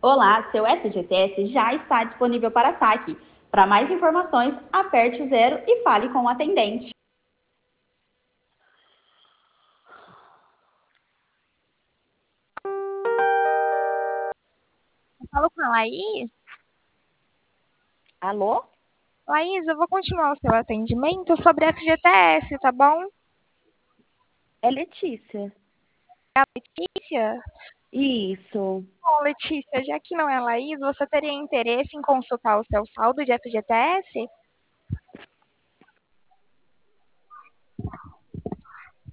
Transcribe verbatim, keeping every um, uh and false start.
Olá, seu S G T S já está disponível para saque. Para mais informações, aperte o zero e fale com o atendente. Eu falo com a Laís. Alô? Laís, eu vou continuar o seu atendimento sobre F G T S, tá bom? É Letícia. É a Letícia? Isso. Bom, Letícia, já que não é a Laís, você teria interesse em consultar o seu saldo de F G T S?